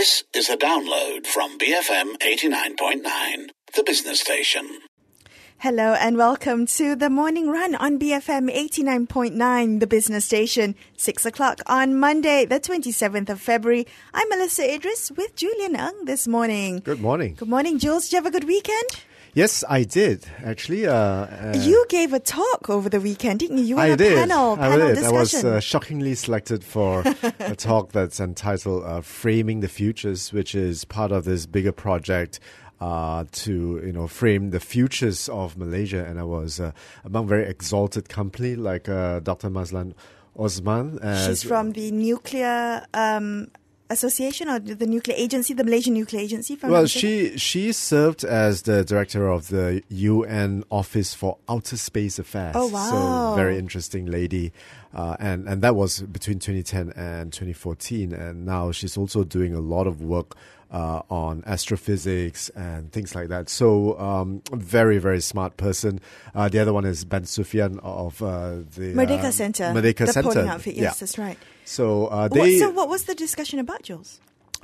This is a download from BFM 89.9, the business station. Hello and welcome to the Morning Run on BFM 89.9, the business station. 6 o'clock on Monday, the 27th of February. I'm Melissa Idris with Julian Ng this morning. Good morning. Good morning, Jules. Did you have a good weekend? Yes, I did, actually. You gave a talk over the weekend, didn't you? You were on a panel discussion. I was shockingly selected for a talk that's entitled Framing the Futures, which is part of this bigger project to frame the futures of Malaysia. And I was among very exalted company like Dr. Mazlan Osman. She's from the Nuclear Association or the Nuclear Agency, the Malaysian Nuclear Agency? Well, she served as the director of the UN Office for Outer Space Affairs. Oh, wow. So very interesting lady. And that was between 2010 and 2014. And now she's also doing a lot of work on astrophysics and things like that. So a very, very smart person. The other one is Ben Sufyan of the Merdeka Center. Merdeka the Center. polling outfit. Yes, that's right. So So what was the discussion about, Jules?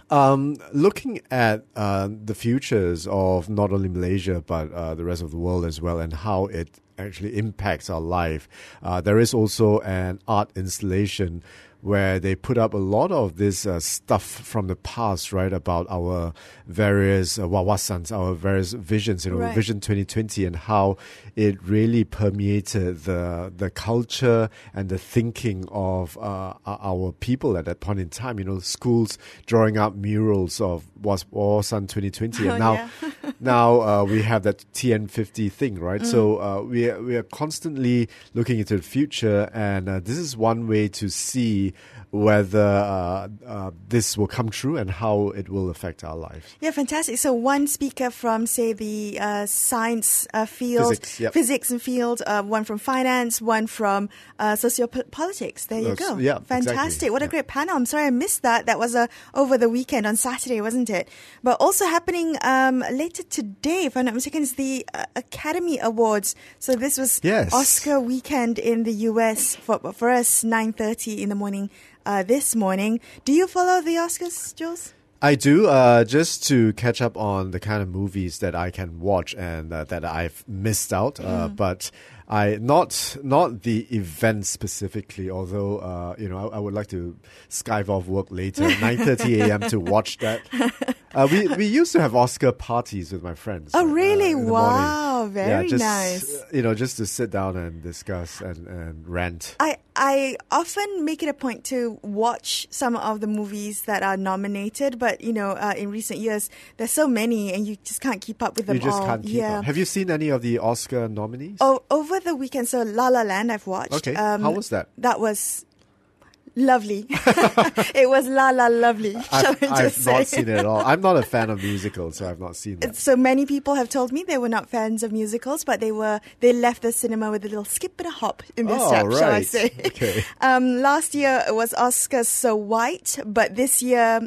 Looking at the futures of not only Malaysia but the rest of the world as well, and how it actually impacts our life. There is also an art installation where they put up a lot of this stuff from the past, right, about our various wawasans, our various visions, Right. Vision 2020, and how it really permeated the culture and the thinking of our people at that point in time. Schools drawing up murals of Wawasan 2020, and now we have that TN50 thing, right? So we are constantly looking into the future, and this is one way to see whether this will come true and how it will affect our lives. Yeah, fantastic. So one speaker from, say, the science field, physics and field, one from finance, one from sociopolitics. There you go. Yeah, fantastic. Exactly. What a great panel. I'm sorry I missed that. That was over the weekend on Saturday, wasn't it? But also happening later today, if I'm not mistaken, is the Academy Awards. So this was Oscar weekend in the US for us, 9:30 in the morning. This morning. Do you follow the Oscars, Jules? I do, just to catch up on the kind of movies that I can watch and that I've missed out. But not the event specifically, although, I would like to skive off work later, 9:30 a.m. to watch that. We used to have Oscar parties with my friends. Oh, really? In the wow, morning. very nice. Just to sit down and discuss and rant. I often make it a point to watch some of the movies that are nominated, but, in recent years, there's so many and you just can't keep up with them all. You just can't keep up. Have you seen any of the Oscar nominees? Oh, over the weekend, so La La Land I've watched. Okay, how was that? That was lovely. It was lovely. I've not seen it at all. I'm not a fan of musicals, so I've not seen that. So many people have told me they were not fans of musicals, but they left the cinema with a little skip and a hop in their step, right. shall I say. Okay. Last year it was Oscars So White, but this year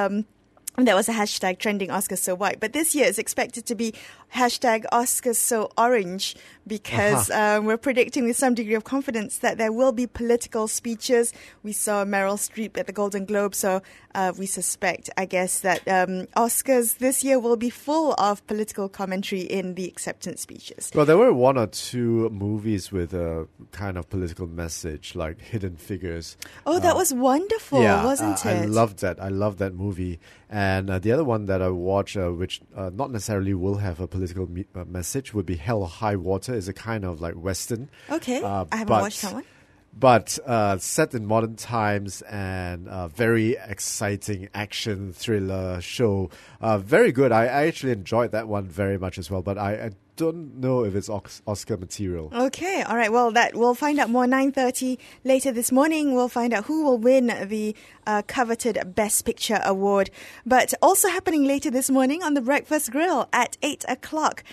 there was a hashtag trending Oscars So White. But this year it's expected to be hashtag Oscars So Orange, because we're predicting with some degree of confidence that there will be political speeches. We saw Meryl Streep at the Golden Globe, so we suspect, I guess, that Oscars this year will be full of political commentary in the acceptance speeches. Well, there were one or two movies with a kind of political message, like Hidden Figures. Oh, that was wonderful, wasn't it? I loved that. I loved that movie. And the other one that I watched, which not necessarily will have a political message, would be Hell or High Water. Is a kind of like Western. Okay, I haven't watched that one. But set in modern times and very exciting action thriller show. Very good. I actually enjoyed that one very much as well. But I don't know if it's Oscar material. Okay, all right. Well, we'll find out more 9:30 later this morning. We'll find out who will win the coveted Best Picture award. But also happening later this morning on the Breakfast Grill at 8 o'clock,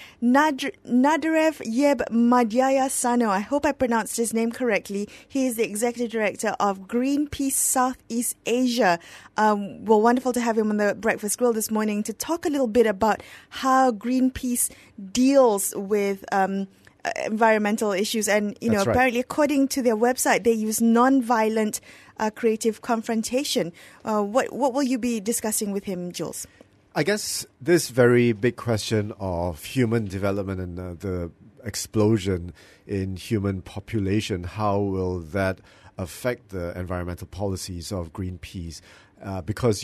Nadarev Yeb Madhyaya Sano. I hope I pronounced his name correctly. He is the Executive Director of Greenpeace Southeast Asia. Well, wonderful to have him on the Breakfast Grill this morning to talk a little bit about how Greenpeace deals with environmental issues. And, That's right. apparently, according to their website, they use non-violent creative confrontation. What will you be discussing with him, Jules? I guess this very big question of human development and the explosion in human population, how will that affect the environmental policies of Greenpeace? Because,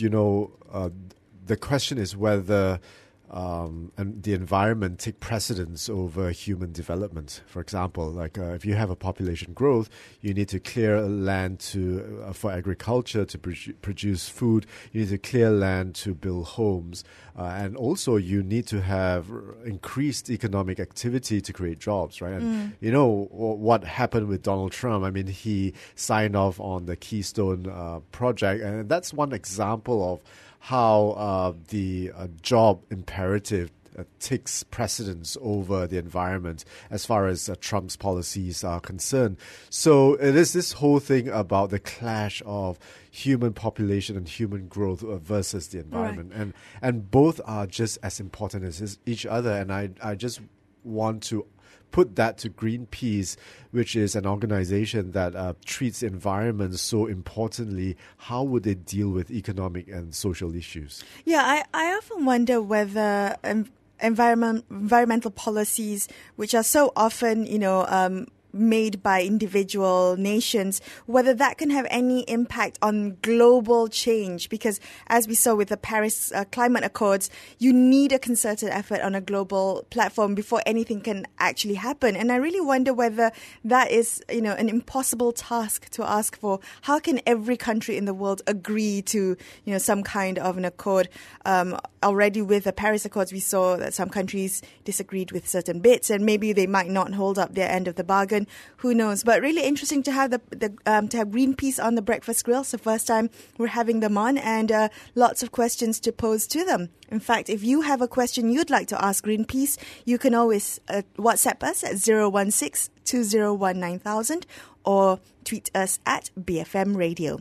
the question is whether and the environment take precedence over human development. For example, like if you have a population growth, you need to clear land for agriculture to produce food. You need to clear land to build homes, and also you need to have increased economic activity to create jobs, right? And what happened with Donald Trump? I mean, he signed off on the Keystone project, and that's one example of how the job imperative takes precedence over the environment as far as Trump's policies are concerned. So it is this whole thing about the clash of human population and human growth versus the environment. Right. And both are just as important as each other. And I just want to put that to Greenpeace, which is an organization that treats the environment so importantly. How would they deal with economic and social issues? Yeah, I often wonder whether environmental policies, which are so often, made by individual nations, whether that can have any impact on global change. Because as we saw with the Paris Climate Accords, you need a concerted effort on a global platform before anything can actually happen. And I really wonder whether that is, an impossible task to ask for. How can every country in the world agree to, some kind of an accord? Already with the Paris Accords, we saw that some countries disagreed with certain bits, and maybe they might not hold up their end of the bargain. Who knows? But really interesting to have to have Greenpeace on the Breakfast Grill. It's the first time we're having them on, and lots of questions to pose to them. In fact, if you have a question you'd like to ask Greenpeace, you can always WhatsApp us at 016-201-9000 or tweet us at BFM Radio.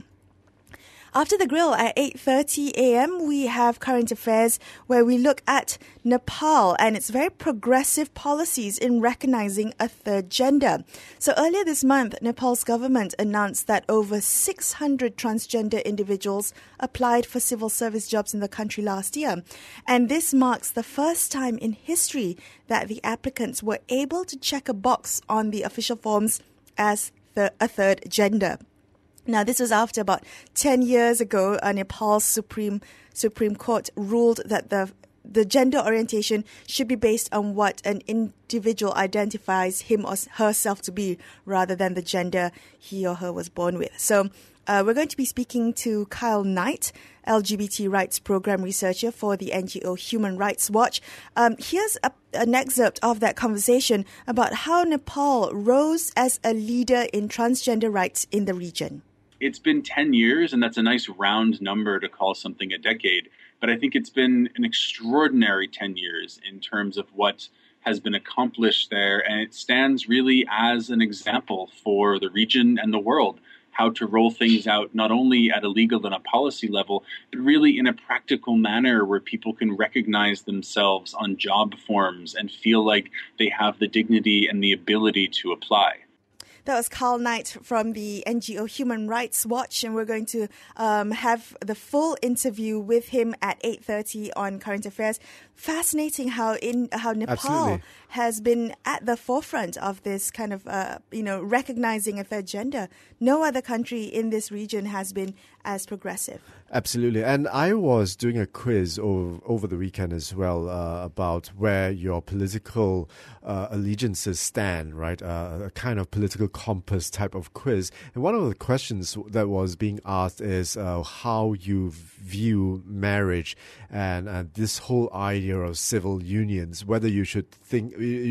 After the grill at 8:30 a.m., we have Current Affairs, where we look at Nepal and its very progressive policies in recognizing a third gender. So earlier this month, Nepal's government announced that over 600 transgender individuals applied for civil service jobs in the country last year. And this marks the first time in history that the applicants were able to check a box on the official forms as a third gender. Now, this was after about 10 years ago, Nepal's Supreme Court ruled that the gender orientation should be based on what an individual identifies him or herself to be, rather than the gender he or her was born with. So we're going to be speaking to Kyle Knight, LGBT rights program researcher for the NGO Human Rights Watch. Here's an excerpt of that conversation about how Nepal rose as a leader in transgender rights in the region. It's been 10 years, and that's a nice round number to call something a decade. But I think it's been an extraordinary 10 years in terms of what has been accomplished there. And it stands really as an example for the region and the world, how to roll things out, not only at a legal and a policy level, but really in a practical manner where people can recognize themselves on job forms and feel like they have the dignity and the ability to apply. That was Kyle Knight from the NGO Human Rights Watch, and we're going to have the full interview with him at 8:30 on Current Affairs. Fascinating how Nepal Absolutely. has been at the forefront of this kind of recognizing a third gender. No other country in this region has been as progressive. Absolutely. And I was doing a quiz over the weekend as well about where your political allegiances stand, right? A kind of political compass type of quiz. And one of the questions that was being asked is how you view marriage and this whole idea of civil unions, whether you think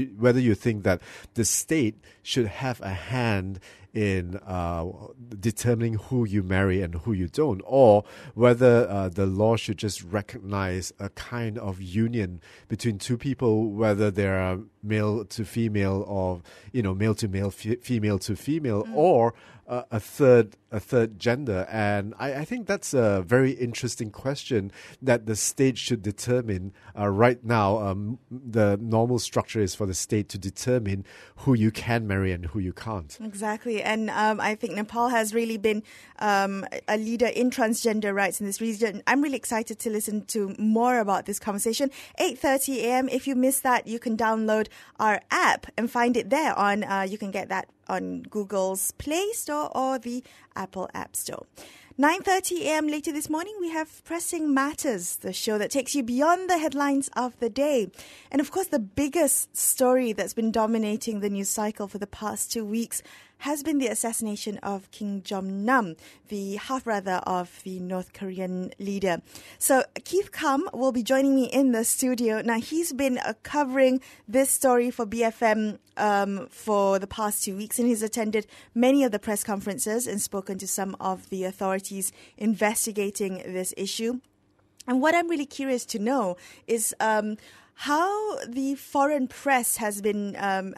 that the state should have a hand in determining who you marry and who you don't, or whether the law should just recognize a kind of union between two people, whether they are male to female or male to male, female to female, or a third gender? And I think that's a very interesting question that the state should determine. Right now, the normal structure is for the state to determine who you can marry and who you can't. Exactly. And I think Nepal has really been a leader in transgender rights in this region. I'm really excited to listen to more about this conversation. 8:30 a.m. If you missed that, you can download our app and find it there on, you can get that on Google's Play Store or the Apple App Store. 9:30 a.m. later this morning, we have Pressing Matters, the show that takes you beyond the headlines of the day. And of course, the biggest story that's been dominating the news cycle for the past 2 weeks has been the assassination of Kim Jong-nam, the half-brother of the North Korean leader. So Keith Kam will be joining me in the studio. Now, he's been covering this story for BFM for the past 2 weeks, and he's attended many of the press conferences and spoken to some of the authorities investigating this issue. And what I'm really curious to know is how the foreign press has viewed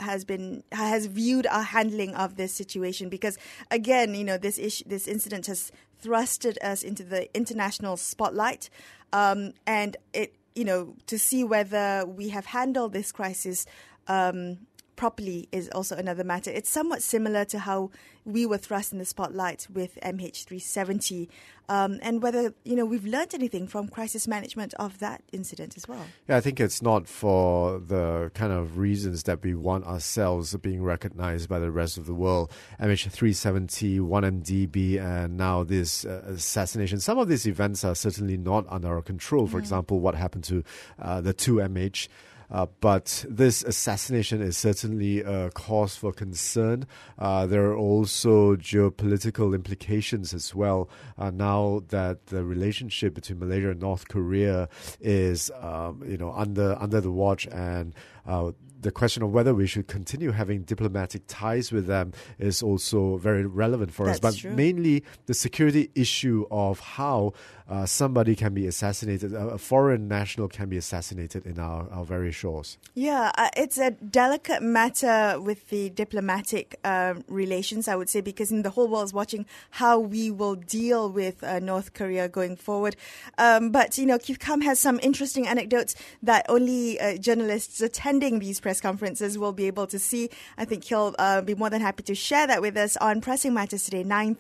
our handling of this situation, because again, this incident has thrusted us into the international spotlight, and it, to see whether we have handled this crisis properly is also another matter. It's somewhat similar to how we were thrust in the spotlight with MH370, and whether we've learned anything from crisis management of that incident as well. Yeah, I think it's not for the kind of reasons that we want ourselves being recognized by the rest of the world. MH370, 1MDB, and now this assassination. Some of these events are certainly not under our control. For example, what happened to the 2MH. But this assassination is certainly a cause for concern. There are also geopolitical implications as well. Now that the relationship between Malaysia and North Korea is, under the watch, and the question of whether we should continue having diplomatic ties with them is also very relevant for us. But mainly the security issue of how somebody can be assassinated, a foreign national can be assassinated in our very shores. Yeah, it's a delicate matter with the diplomatic relations, I would say, because the whole world is watching how we will deal with North Korea going forward. But Keith Kam has some interesting anecdotes that only journalists attending these press conferences will be able to see. I think he'll be more than happy to share that with us on Pressing Matters today,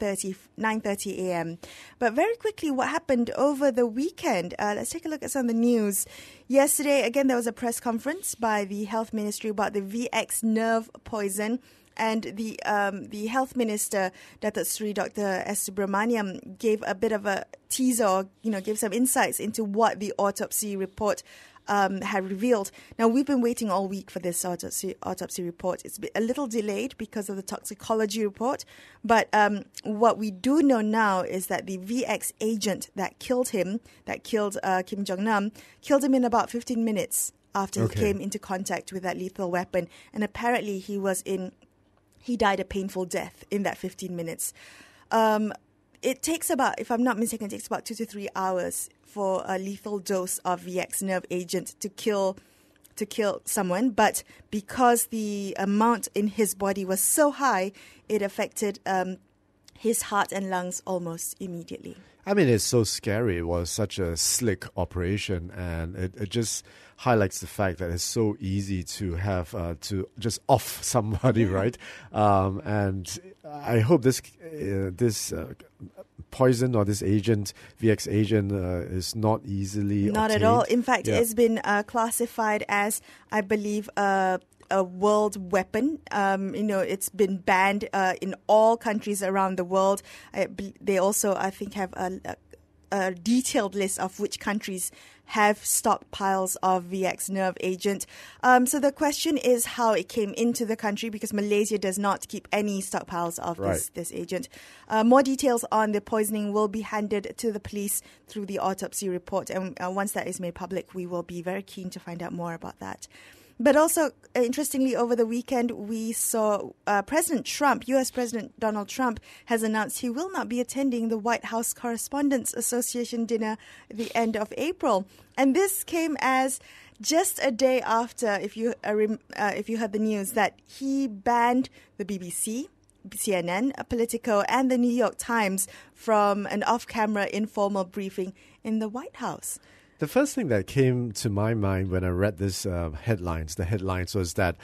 9:30 a.m. But very quickly, what happened over the weekend? Let's take a look at some of the news. Yesterday, again, there was a press conference by the Health Ministry about the VX nerve poison. And the Health Minister, Datuk Seri Dr. S. Subramaniam, gave a bit of a teaser, gave some insights into what the autopsy report had revealed. Now, we've been waiting all week for this autopsy report. It's been a little delayed because of the toxicology report. But what we do know now is that the VX agent that killed Kim Jong-nam, killed him in about 15 minutes after he came into contact with that lethal weapon. And apparently he died a painful death in that 15 minutes. It takes about, if I'm not mistaken, 2 to 3 hours for a lethal dose of VX nerve agent to kill someone. But because the amount in his body was so high, it affected his heart and lungs almost immediately. I mean, it's so scary. It was such a slick operation, and it just highlights the fact that it's so easy to have to just off somebody, right? And I hope this poison or this agent, VX agent, is not easily Not obtained. at all. In fact, it's been classified as, I believe, a world weapon. It's been banned in all countries around the world. They also, I think, have a detailed list of which countries have stockpiles of VX nerve agent. So the question is how it came into the country, because Malaysia does not keep any stockpiles of this agent. More details on the poisoning will be handed to the police through the autopsy report. And once that is made public, we will be very keen to find out more about that. But also, interestingly, over the weekend, we saw President Trump, U.S. President Donald Trump, has announced he will not be attending the White House Correspondents Association dinner at the end of April. And this came as just a day after, if you heard the news, that he banned the BBC, CNN, Politico, and the New York Times from an off-camera informal briefing in the White House. The first thing that came to my mind when I read this the headlines was that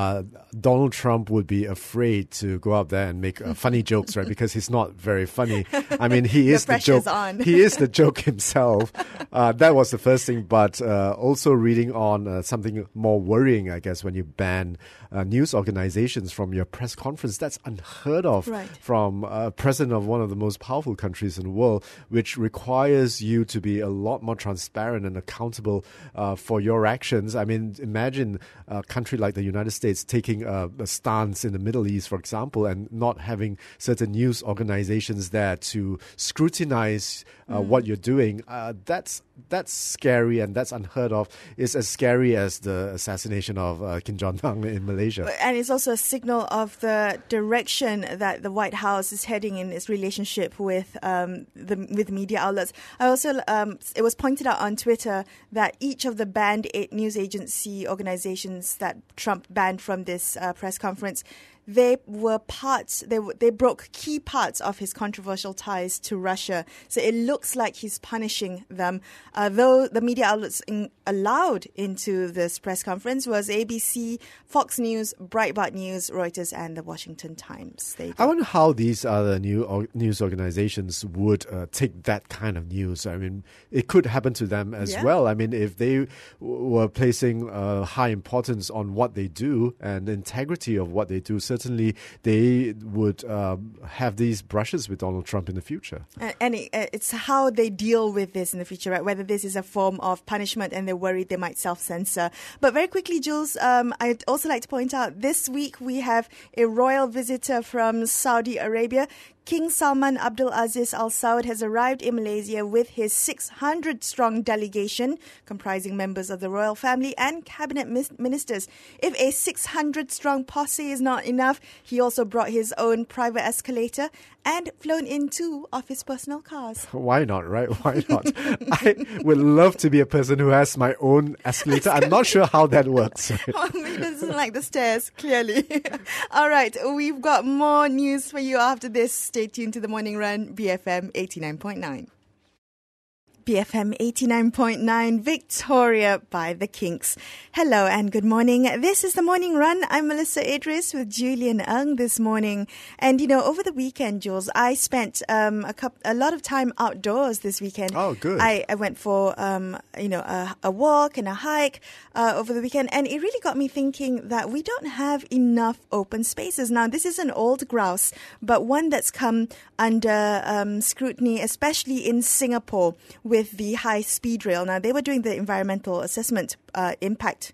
Donald Trump would be afraid to go out there and make funny jokes, right? Because he's not very funny. I mean, he is the joke. He is the joke himself. That was the first thing. But also reading on something more worrying, I guess, when you ban news organizations from your press conference. That's unheard of from a president of one of the most powerful countries in the world, which requires you to be a lot more transparent and accountable for your actions. I mean, imagine a country like the United States taking a stance in the Middle East, for example, and not having certain news organizations there to scrutinize what you're doing. That's scary, and that's unheard of. It's as scary as the assassination of Kim Jong-un in Malaysia. And it's also a signal of the direction that the White House is heading in its relationship with with media outlets. I also, it was pointed out on Twitter that each of the banned 8 news agency organizations that Trump banned from this press conference, they were they broke key parts of his controversial ties to Russia. So it looks like he's punishing them. Though the media outlets allowed into this press conference was ABC, Fox News, Breitbart News, Reuters, and the Washington Times. I wonder how these other news organizations would take that kind of news. I mean, it could happen to them as well. I mean, if they were placing high importance on what they do and the integrity of what they do, certainly they would have these brushes with Donald Trump in the future. And it's how they deal with this in the future, right? Whether this is a form of punishment and they're worried they might self-censor. But very quickly, Jules, I'd also like to point out this week we have a royal visitor from Saudi Arabia. King Salman Abdul Aziz Al Saud has arrived in Malaysia with his 600-strong delegation, comprising members of the royal family and cabinet ministers. If a 600-strong posse is not enough, he also brought his own private escalator and flown in 2 of his personal cars. Why not, right? Why not? I would love to be a person who has my own escalator. I'm not sure how that works. He doesn't like the stairs, clearly. All right, we've got more news for you after this. Stay tuned to The Morning Run, BFM 89.9. BFM 89.9, Victoria by the Kinks. Hello and good morning. This is The Morning Run. I'm Melissa Idris with Julian Ng this morning. And, you know, over the weekend, Jules, I spent a lot of time outdoors this weekend. Oh, good. I went for, a walk and a hike over the weekend. And it really got me thinking that we don't have enough open spaces. Now, this is an old grouse, but one that's come under scrutiny, especially in Singapore, with the high-speed rail. Now, they were doing the environmental impact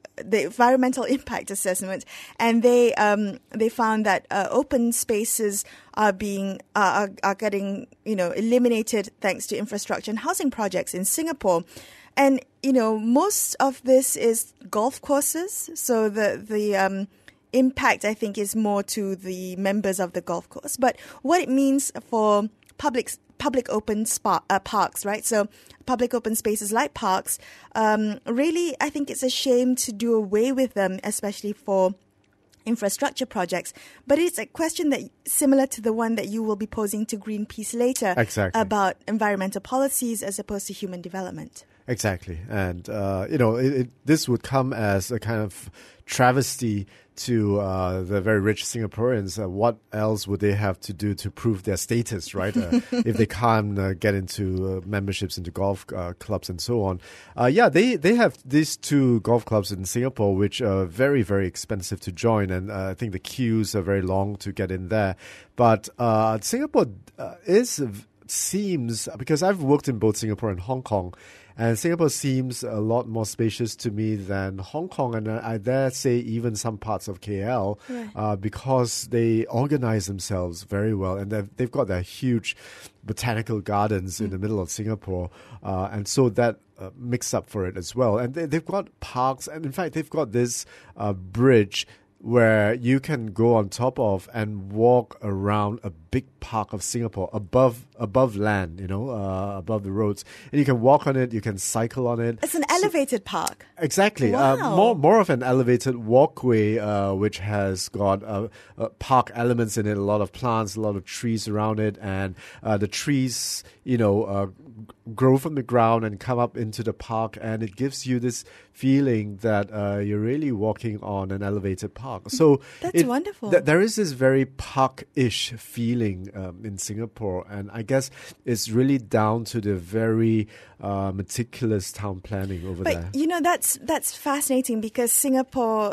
assessment, and they found that open spaces are getting eliminated thanks to infrastructure and housing projects in Singapore. And most of this is golf courses, so the impact, I think, is more to the members of the golf course. But what it means for public open parks, right? So public open spaces like parks, really, I think it's a shame to do away with them, especially for infrastructure projects. But it's a question that similar to the one that you will be posing to Greenpeace later. Exactly. About environmental policies as opposed to human development. Exactly. And, this would come as a kind of travesty to the very rich Singaporeans. What else would they have to do to prove their status, right? If they can't get into memberships into golf clubs and so on. They have these 2 golf clubs in Singapore, which are very, very expensive to join. And I think the queues are very long to get in there. But Singapore seems, because I've worked in both Singapore and Hong Kong, and Singapore seems a lot more spacious to me than Hong Kong, and I dare say even some parts of KL, because they organize themselves very well, and they've got their huge botanical gardens in the middle of Singapore, and so that makes up for it as well. And they've got parks, and in fact they've got this bridge where you can go on top of and walk around a big park of Singapore above land, above the roads. And you can walk on it, you can cycle on it. It's an elevated park. Exactly. Wow. More of an elevated walkway, which has got park elements in it, a lot of plants, a lot of trees around it. And the trees, grow from the ground and come up into the park. And it gives you this feeling that you're really walking on an elevated park. So that's wonderful. There is this very park-ish feeling in Singapore, and I guess it's really down to the very meticulous town planning over there. But that's fascinating because Singapore,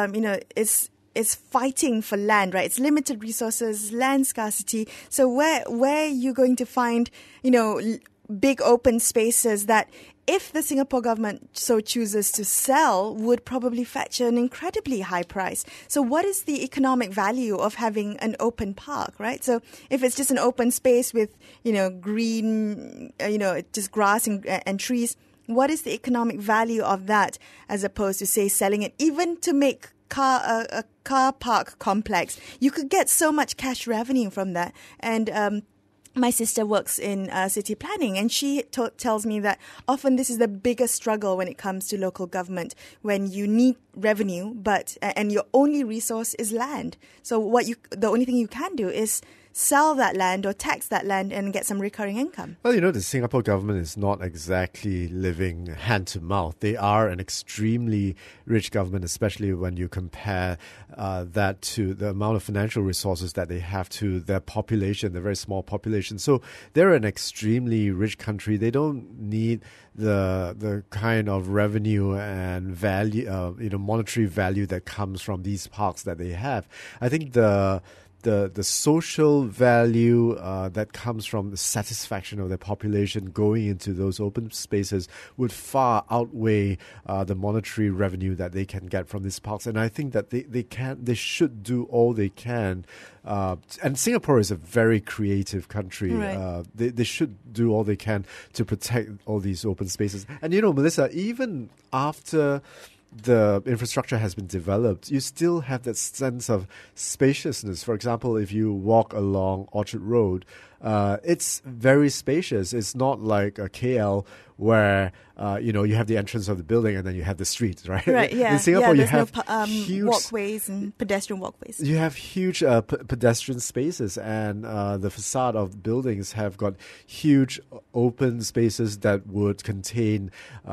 is fighting for land, right? It's limited resources, land scarcity. So where are you going to find, big open spaces that, if the Singapore government so chooses to sell, would probably fetch an incredibly high price? So what is the economic value of having an open park, right? So if it's just an open space with, green, just grass and trees, what is the economic value of that as opposed to, say, selling it even to make a car park complex? You could get so much cash revenue from that. And my sister works in city planning, and she tells me that often this is the biggest struggle when it comes to local government, when you need revenue, and your only resource is land. So the only thing you can do is sell that land or tax that land and get some recurring income. Well, the Singapore government is not exactly living hand to mouth. They are an extremely rich government, especially when you compare that to the amount of financial resources that they have to their population, the very small population. So they're an extremely rich country. They don't need the kind of revenue and value, monetary value that comes from these parks that they have. I think the social value that comes from the satisfaction of the population going into those open spaces would far outweigh the monetary revenue that they can get from these parks. And I think that they should do all they can. And Singapore is a very creative country. Right. They should do all they can to protect all these open spaces. And Melissa, even after the infrastructure has been developed, you still have that sense of spaciousness. For example, if you walk along Orchard Road, it's very spacious. It's not like a KL where you have the entrance of the building and then you have the street, right? Right. Yeah. In Singapore, you there's have huge walkways and pedestrian walkways. You have huge pedestrian spaces, and the facade of buildings have got huge open spaces that would contain,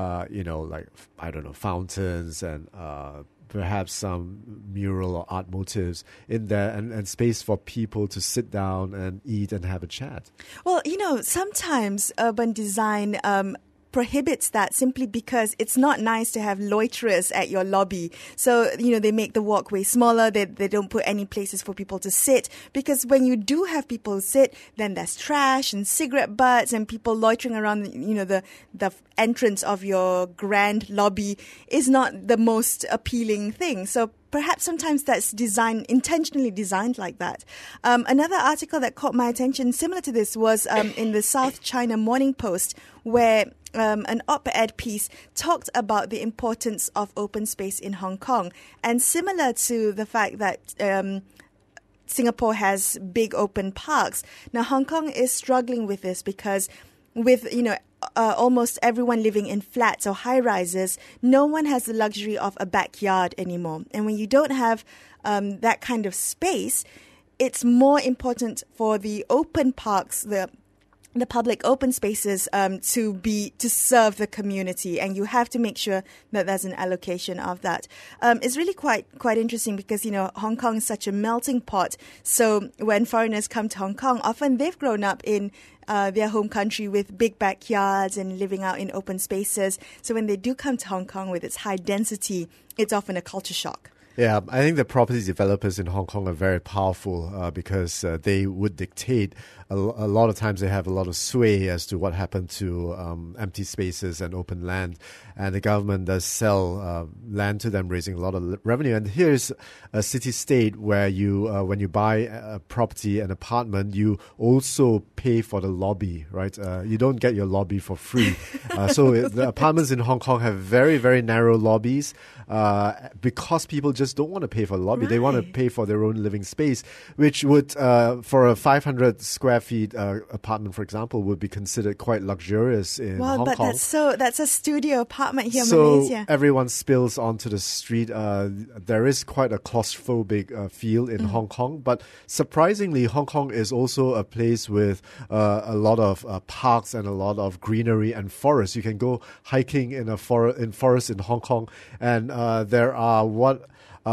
fountains and perhaps some mural or art motifs in there, and space for people to sit down and eat and have a chat. Well, sometimes urban design prohibits that simply because it's not nice to have loiterers at your lobby. So, they make the walkway smaller. They don't put any places for people to sit, because when you do have people sit, then there's trash and cigarette butts and people loitering around, the entrance of your grand lobby is not the most appealing thing. So perhaps sometimes that's intentionally designed like that. Another article that caught my attention similar to this was in the South China Morning Post, where an op-ed piece talked about the importance of open space in Hong Kong. And similar to the fact that Singapore has big open parks, now Hong Kong is struggling with this because with, almost everyone living in flats or high-rises, no one has the luxury of a backyard anymore. And when you don't have that kind of space, it's more important for the open parks, the public open spaces to serve the community, and you have to make sure that there's an allocation of that. It's really quite interesting because Hong Kong is such a melting pot. So when foreigners come to Hong Kong, often they've grown up in their home country with big backyards and living out in open spaces. So when they do come to Hong Kong with its high density, it's often a culture shock. Yeah, I think the property developers in Hong Kong are very powerful because they would dictate. A lot of times they have a lot of sway as to what happened to empty spaces and open land. And the government does sell land to them, raising a lot of revenue. And here's a city-state where you, when you buy a property, an apartment, you also pay for the lobby, right? You don't get your lobby for free. So the apartments in Hong Kong have very, very narrow lobbies because people just don't want to pay for the lobby. They want to pay for their own living space, which would, for a 500 square feet apartment, for example, would be considered quite luxurious in Hong Kong. That's a studio apartment here in so Malaysia. Everyone spills onto the street. There is quite a claustrophobic feel in Hong Kong, but surprisingly, Hong Kong is also a place with a lot of parks and a lot of greenery and forests. You can go hiking in forest in Hong Kong, and there are what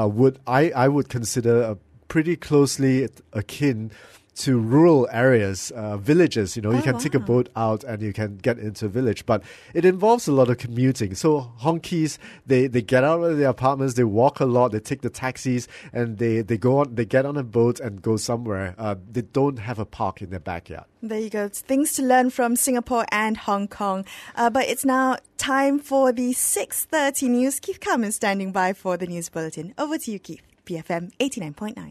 I would consider pretty closely akin to rural areas, villages. You can take a boat out and you can get into a village, but it involves a lot of commuting. So Honkies, they get out of their apartments, they walk a lot, they take the taxis, and they get on a boat and go somewhere. They don't have a park in their backyard. There you go. It's things to learn from Singapore and Hong Kong. But it's now time for the 6:30 news. Keith Carmen standing by for the news bulletin. Over to you, Keith. BFM 89.9.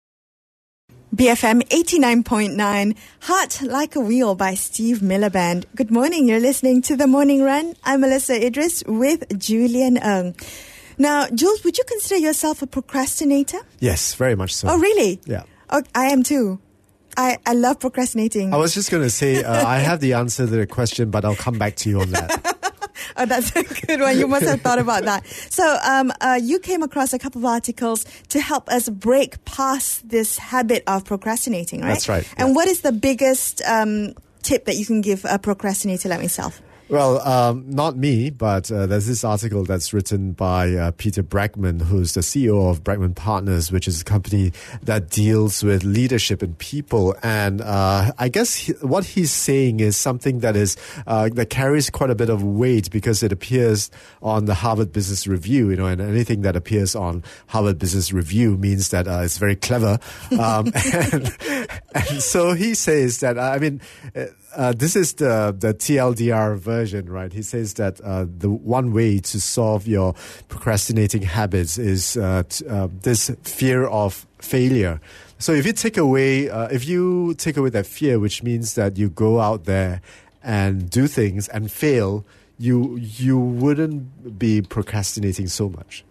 BFM 89.9, Heart Like a Wheel by Steve Miller Band. Good morning, you're listening to The Morning Run. I'm Melissa Idris with Julian Ng. Now, Jules, would you consider yourself a procrastinator? Yes, very much so. Oh, really? Yeah. Oh, I am too. I love procrastinating. I was just going to say, I have the answer to the question, but I'll come back to you on that. Oh, that's a good one. You must have thought about that. So you came across a couple of articles to help us break past this habit of procrastinating, right? That's right. And what is the biggest tip that you can give a procrastinator like myself? Well, not me, but there's this article that's written by Peter Bregman, who's the CEO of Bregman Partners, which is a company that deals with leadership and people. And I guess what he's saying is something that is that carries quite a bit of weight because it appears on the Harvard Business Review, and anything that appears on Harvard Business Review means that it's very clever. And so he says that, this is the TLDR version, right? He says that the one way to solve your procrastinating habits is this fear of failure. So if you take away that fear, which means that you go out there and do things and fail, you wouldn't be procrastinating so much.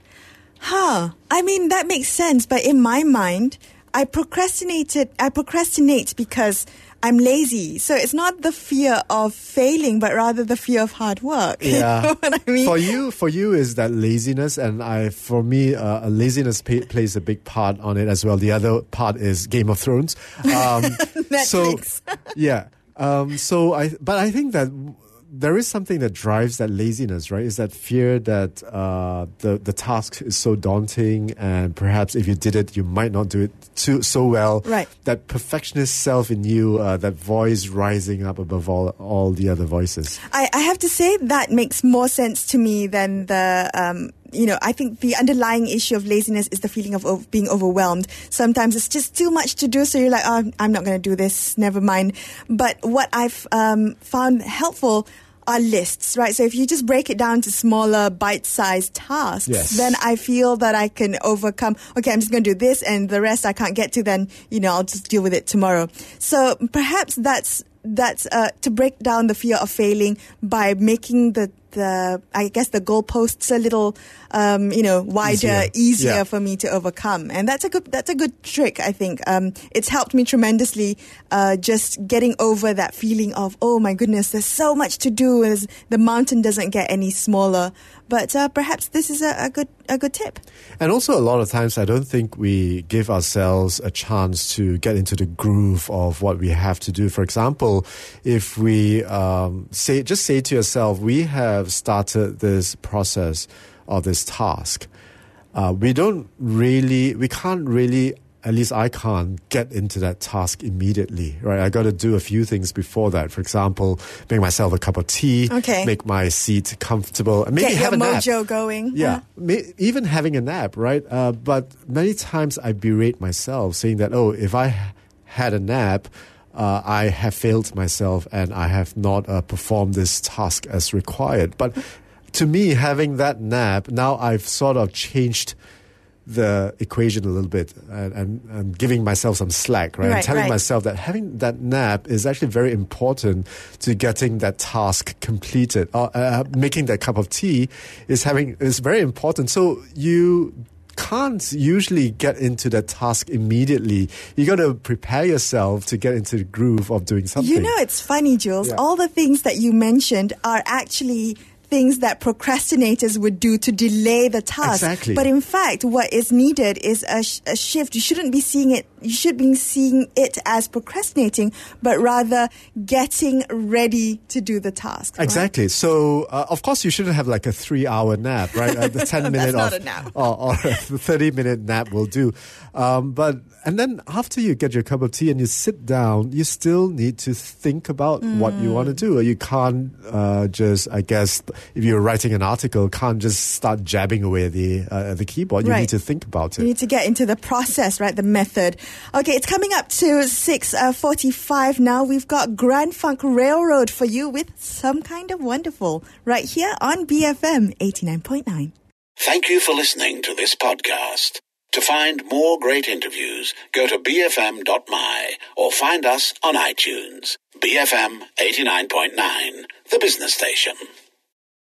That makes sense. But in my mind, I procrastinate because I'm lazy. So it's not the fear of failing, but rather the fear of hard work. Yeah. You know what I mean? For you is that laziness, and for me, laziness plays a big part on it as well. The other part is Game of Thrones. Netflix. Yeah. But I think that there is something that drives that laziness, right? Is that fear that the task is so daunting, and perhaps if you did it, you might not do it so well. Right. That perfectionist self in you, that voice rising up above all the other voices. I have to say that makes more sense to me than the... I think the underlying issue of laziness is the feeling of being overwhelmed. Sometimes it's just too much to do, so you're like, oh, I'm not going to do this, never mind. But what I've found helpful are lists, right? So if you just break it down to smaller, bite-sized tasks, then I feel that I can overcome, okay, I'm just going to do this, and the rest I can't get to, then, I'll just deal with it tomorrow. So perhaps that's to break down the fear of failing by making the goalposts a little, wider, easier for me to overcome. And that's a good trick, I think. It's helped me tremendously, just getting over that feeling of, oh my goodness, there's so much to do, as the mountain doesn't get any smaller. But perhaps this is a good tip. And also, a lot of times, I don't think we give ourselves a chance to get into the groove of what we have to do. For example, if we say to yourself, we have started this process of this task. We can't really, at least I can't get into that task immediately, right? I got to do a few things before that. For example, make myself a cup of tea, make my seat comfortable, and maybe have a nap. Get your mojo going. Yeah, even having a nap, right? But many times I berate myself, saying that, if I had a nap, I have failed myself and I have not performed this task as required. But to me, having that nap, now I've sort of changed the equation a little bit and giving myself some slack, right? And telling myself that having that nap is actually very important to getting that task completed. Making that cup of tea is very important. So you can't usually get into that task immediately. You got to prepare yourself to get into the groove of doing something. You know, it's funny, Jules. Yeah. All the things that you mentioned are actually things that procrastinators would do to delay the task. Exactly. But in fact, what is needed is a shift. You shouldn't be seeing it. You should be seeing it as procrastinating, but rather getting ready to do the task. Exactly. Right? So, of course, you shouldn't have like a 3-hour nap, right? The 10-minute That's not a nap. Or the 30-minute nap will do. And then after you get your cup of tea and you sit down, you still need to think about what you want to do. Or you can't just, I guess, if you're writing an article, can't just start jabbing away at the keyboard. You need to think about it. You need to get into the process, right? The method. Okay, it's coming up to 6:45 now. We've got Grand Funk Railroad for you with Some Kind of Wonderful right here on BFM 89.9. Thank you for listening to this podcast. To find more great interviews, go to bfm.my or find us on iTunes. BFM 89.9, the business station.